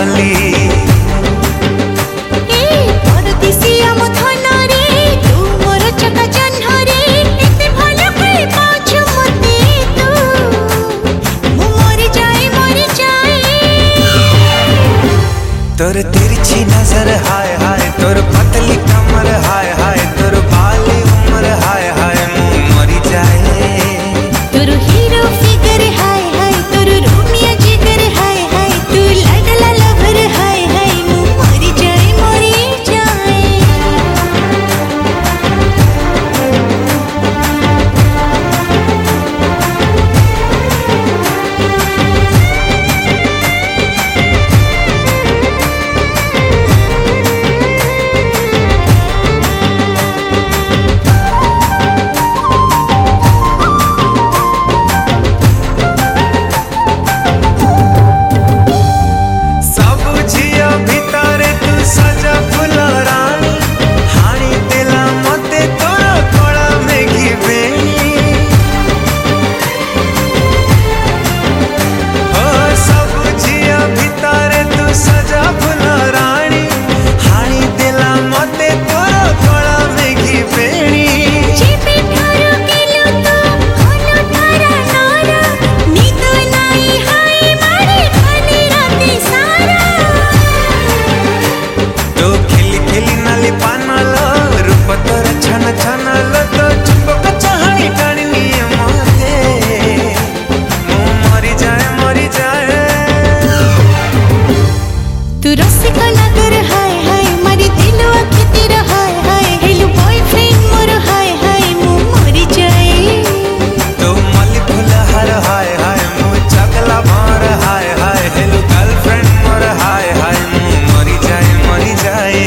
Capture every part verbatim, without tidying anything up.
कली तोर तिरछी नजर हाय हाय, तोर पतली कमर हाय हाय, तोर बाली उम्र हाय हाय, मुँह मरी जाए। तोर हीरो फिगर हाय हाय, तोर रोमियो जिगर हाय हाय, तू लाडला लवर हाय हाय, मुँह मरी जाए मरी जाए। तू रसिका नगर हाय हाय, मारी दिलो अखितिर हाय हाय, हेलो बॉयफ्रेंड मोर हाय हाय, मुँह मरी जाए। तो मल्ली फुलहार हाय हाय, मुँह चगला भार हाय हाय, हेलो गर्लफ्रेंड मोर हाय हाय, मुँह मरी जाए मरी जाए।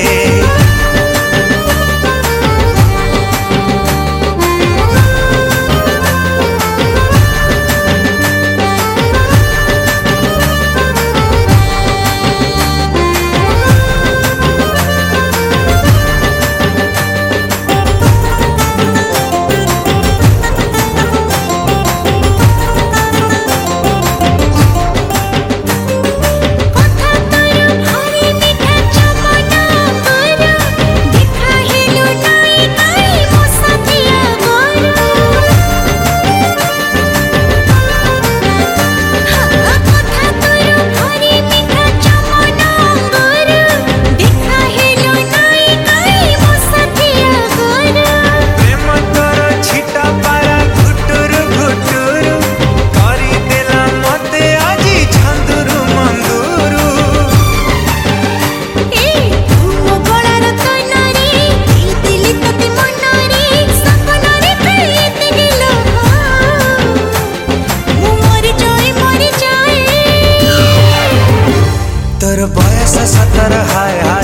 तोर बयस सतर हाय हाय,